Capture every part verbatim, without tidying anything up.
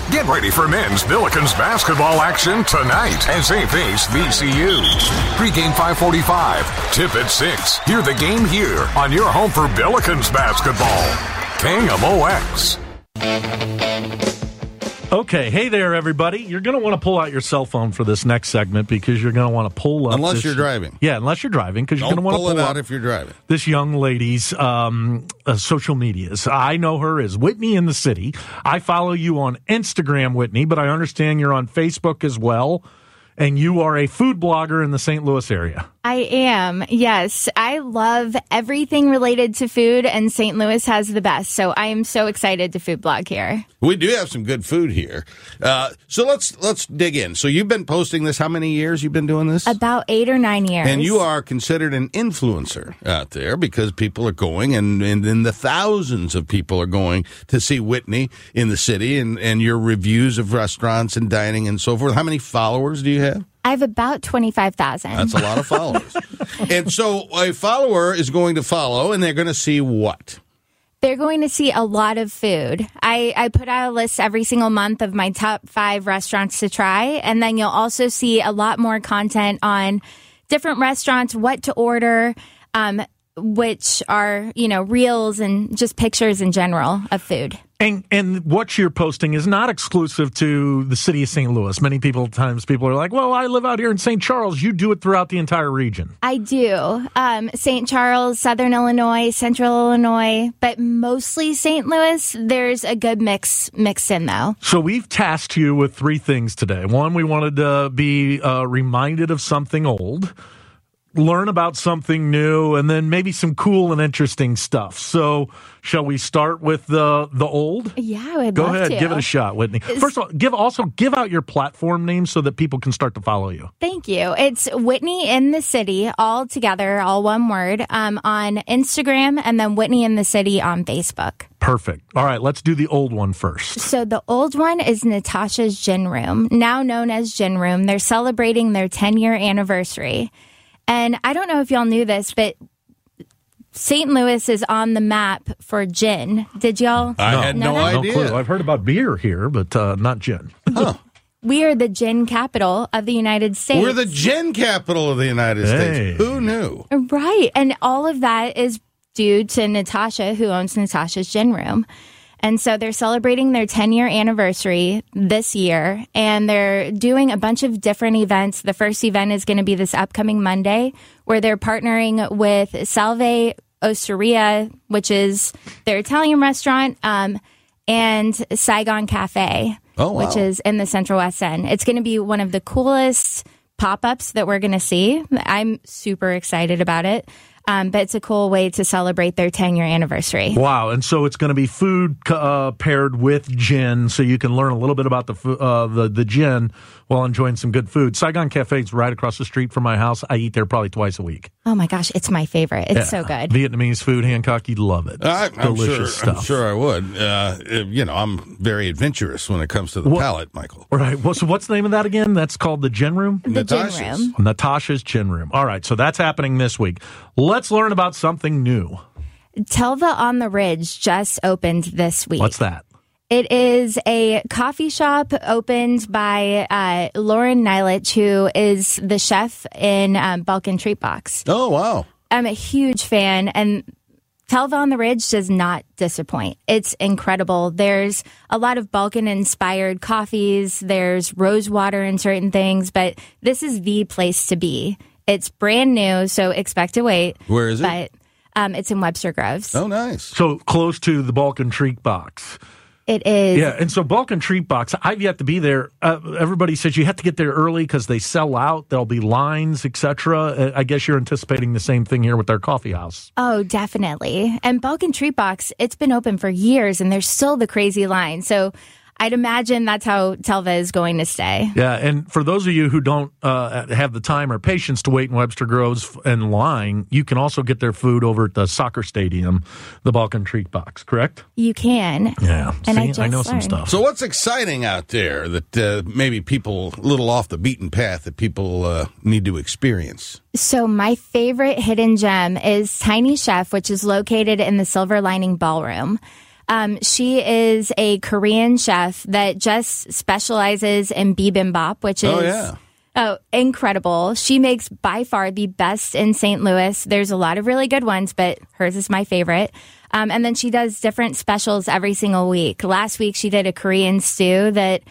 Get ready for men's Billikens basketball action tonight as they face V C U. Pre-game five forty-five, tip at six. Hear the game here on your home for Billikens basketball. K M O X. Okay, hey there, everybody. You're going to want to pull out your cell phone for this next segment because you're going to want to pull up. Unless this, you're driving. Yeah, unless you're driving, because you're going to want to pull pull it out up if you're driving. This young lady's um, uh, social medias. I know her as Whitney in the City. I follow you on Instagram, Whitney, but I understand you're on Facebook as well. And you are a food blogger in the Saint Louis area. I am, yes. I love everything related to food, and Saint Louis has the best. So I am so excited to food blog here. We do have some good food here. Uh, so let's let's dig in. So you've been posting this. How many years you've been doing this? About eight or nine years. And you are considered an influencer out there because people are going, and, and in the thousands of people are going to see Whitney in the city and, and your reviews of restaurants and dining and so forth. How many followers do you have? I have about twenty-five thousand. That's a lot of followers. And so a follower is going to follow, and they're going to see what? They're going to see a lot of food. I, I put out a list every single month of my top five restaurants to try, and then you'll also see a lot more content on different restaurants, what to order, um, which are, you know, reels and just pictures in general of food. And and what you're posting is not exclusive to the city of Saint Louis. Many people, times people are like, well, I live out here in Saint Charles. You do it throughout the entire region. I do. Um, Saint Charles, Southern Illinois, Central Illinois, but mostly Saint Louis. There's a good mix mixed in, though. So we've tasked you with three things today. One, we wanted to be uh, reminded of something old, learn about something new, and then maybe some cool and interesting stuff. So shall we start with the the old? Yeah, I would Go love ahead, to. give it a shot, Whitney. It's, First of all, give also give out your platform name so that people can start to follow you. Thank you. It's Whitney in the City, all together, all one word, um, on Instagram, and then Whitney in the City on Facebook. Perfect. All right, let's do the old one first. So the old one is Natasha's Gin Room, now known as Gin Room. They're celebrating their ten-year anniversary. And I don't know if y'all knew this, but Saint Louis is on the map for gin. Did y'all? I no, had no, no idea. clue. I've heard about beer here, but uh, not gin. Huh. We are the gin capital of the United States. We're the gin capital of the United Hey. States. Who knew? Right. And all of that is due to Natasha, who owns Natasha's Gin Room. And so they're celebrating their ten-year anniversary this year, and they're doing a bunch of different events. The first event is going to be this upcoming Monday, where they're partnering with Salve Osteria, which is their Italian restaurant, um, and Saigon Cafe, Oh, wow. which is in the Central West End. It's going to be one of the coolest pop-ups that we're going to see. I'm super excited about it. Um, but it's a cool way to celebrate their ten-year anniversary. Wow. And so it's going to be food uh, paired with gin, so you can learn a little bit about the uh, the, the gin while enjoying some good food. Saigon Cafe is right across the street from my house. I eat there probably twice a week. Oh, my gosh. It's my favorite. It's Yeah. so good. Vietnamese food, Hancock, you'd love it. I, I'm, Delicious sure, stuff. I'm sure I would. Uh, you know, I'm very adventurous when it comes to the What- palate, Michael. All right. Well, so what's the name of that again? That's called the Gin Room? The Gin Natasha's. Room. Natasha's Gin Room. All right. So that's happening this week. Let's learn about something new. Telva on the Ridge just opened this week. What's that? It is a coffee shop opened by uh, Lauren Nilich, who is the chef in um, Balkan Treat Box. Oh, wow. I'm a huge fan, and Telva on the Ridge does not disappoint. It's incredible. There's a lot of Balkan-inspired coffees. There's rose water in certain things, but this is the place to be. It's brand new, so expect to wait. Where is it? But um, it's in Webster Groves. Oh, nice. So close to the Balkan Treat Box. It is. Yeah, and so Balkan Treat Box, I've yet to be there. Uh, everybody says you have to get there early because they sell out. There'll be lines, et cetera. Uh, I guess you're anticipating the same thing here with their coffee house. Oh, definitely. And Balkan Treat Box, it's been open for years, and there's still the crazy line. So I'd imagine that's how Telva is going to stay. Yeah, and for those of you who don't uh, have the time or patience to wait in Webster Groves in line, you can also get their food over at the soccer stadium, the Balkan Treat Box, correct? You can. Yeah, And See, I just I know some learned. stuff. So what's exciting out there that uh, maybe people a little off the beaten path that people uh, need to experience? So my favorite hidden gem is Tiny Chef, which is located in the Silver Lining Ballroom. Um, she is a Korean chef that just specializes in bibimbap, which is Oh, yeah. oh, incredible. She makes by far the best in Saint Louis. There's a lot of really good ones, but hers is my favorite. Um, and then she does different specials every single week. Last week, she did a Korean stew that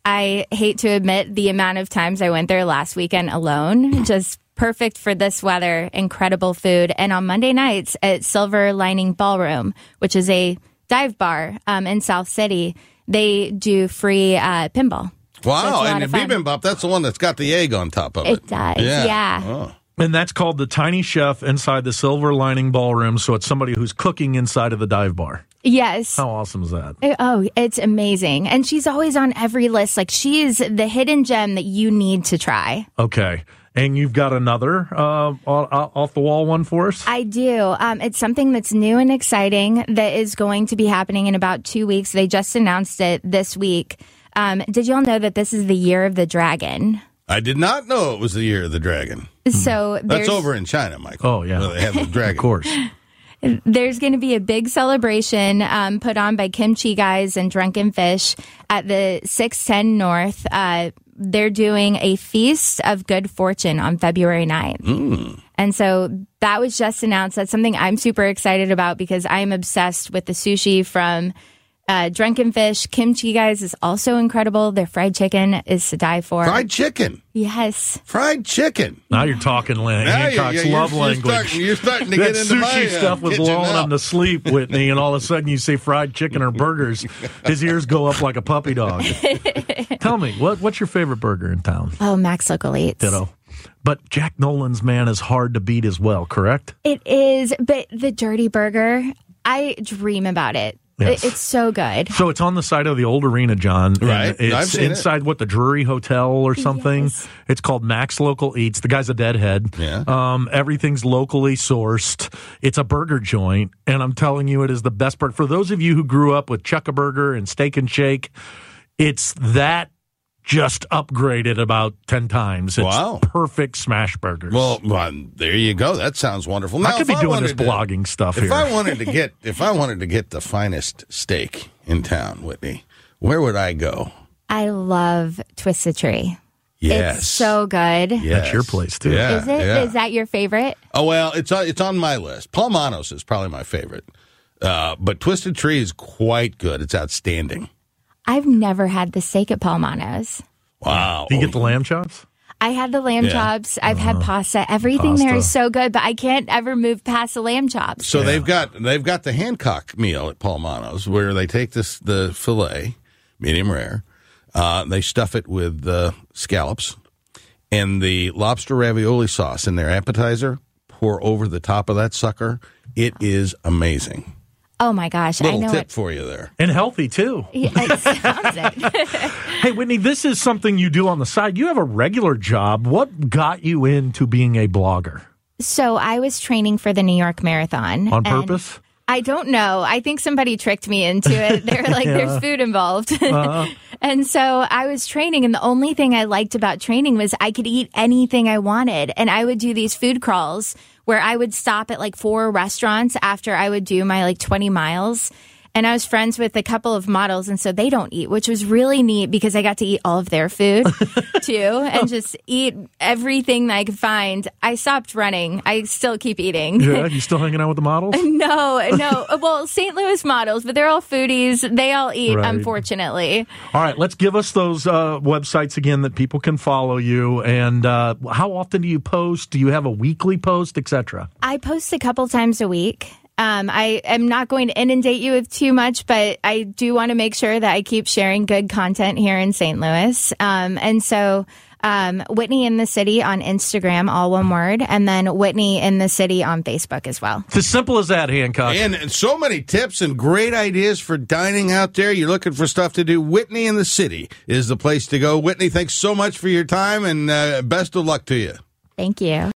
I hate to admit the amount of times I went there last weekend alone. Just perfect for this weather, incredible food. And on Monday nights at Silver Lining Ballroom, which is a dive bar um, in South City, they do free uh, pinball. Wow, So and the the bibimbap, that's the one that's got the egg on top of it. It does, yeah. Oh. And that's called the Tiny Chef inside the Silver Lining Ballroom. So it's somebody who's cooking inside of the dive bar. Yes. How awesome is that? It- oh, it's amazing. And she's always on every list. Like, she is the hidden gem that you need to try. Okay. And you've got another uh, off the wall one for us? I do. Um, it's something that's new and exciting that is going to be happening in about two weeks. They just announced it this week. Um, did y'all know that this is the year of the dragon? I did not know it was the year of the dragon. So That's there's, over in China, Michael. Oh, yeah. Where they have the dragon. Of course. there's going to be a big celebration um, put on by Kimchi Guys and Drunken Fish at the six ten North. Uh, they're doing a Feast of Good Fortune on February ninth. Mm. And so that was just announced. That's something I'm super excited about because I'm obsessed with the sushi from uh, Drunken Fish. Kimchi Guys is also incredible. Their fried chicken is to die for. Fried chicken. Yes. Fried chicken. Now you're talking lang- Now you- Hancock's yeah, you're- love you're language. starting- you're starting to that get into sushi my, uh, stuff was kitchen lulling now. him to sleep, Whitney, and all of a sudden you say fried chicken or burgers. His ears go up like a puppy dog. Tell me, what what's your favorite burger in town? Oh, Max Local Eats. Ditto. But Jack Nolan's, man, is hard to beat as well, correct? It is, but the Dirty Burger, I dream about it. Yes. It- It's so good. So it's on the side of the old arena, John. and Right. It's I've seen it. inside, what, the Drury Hotel or something? Yes. It's called Max Local Eats. The guy's a deadhead. Yeah. Um, everything's locally sourced. It's a burger joint, and I'm telling you, it is the best burger. For those of you who grew up with Chuck-a-Burger and Steak and Shake, it's that just upgraded about ten times. It's Wow. perfect smash burgers. Well, well, there you go. That sounds wonderful. Now, I could if be doing this wanted to- blogging stuff If here. I wanted to get, if I wanted to get the finest steak in town, Whitney, where would I go? I love Twisted Tree. Yes, It's so good. Yes. That's your place, too. Yeah, Is it? Is yeah. that your favorite? Oh well, it's on, it's on my list. Palmanos is probably my favorite, uh, but Twisted Tree is quite good. It's outstanding. I've never had the steak at Palmanos. Wow. Do you get the lamb chops? I had the lamb Yeah. chops. I've had pasta. Everything there is so good, but I can't ever move past the lamb chops. So they've got they've got the Hancock meal at Palmanos, where they take this the fillet, medium rare, uh, they stuff it with uh, scallops, and the lobster ravioli sauce in their appetizer. Pour over the top of that sucker. It is amazing. Oh my gosh, Little I know tip it. for you there. And healthy, too. Yeah, it sounds it. Hey, Whitney, this is something you do on the side. You have a regular job. What got you into being a blogger? So I was training for the New York Marathon. On and purpose? I don't know. I think somebody tricked me into it. They're like, Yeah. there's food involved. Uh-huh. And so I was training, and the only thing I liked about training was I could eat anything I wanted. And I would do these food crawls where I would stop at like four restaurants after I would do my like twenty miles. And I was friends with a couple of models, and so they don't eat, which was really neat because I got to eat all of their food too and just eat everything that I could find. I stopped running. I still keep eating. Yeah, you still hanging out with the models? No, no. Well, Saint Louis models, but they're all foodies. They all eat, Right. unfortunately. All right, let's give us those uh, websites again that people can follow you. And uh, how often do you post? Do you have a weekly post, et cetera? I post a couple times a week. Um, I am not going to inundate you with too much, but I do want to make sure that I keep sharing good content here in Saint Louis. Um, and so um, Whitney in the City on Instagram, all one word, and then Whitney in the City on Facebook as well. It's as simple as that, Hancock. And, and so many tips and great ideas for dining out there. You're looking for stuff to do. Whitney in the City is the place to go. Whitney, thanks so much for your time, and uh, best of luck to you. Thank you.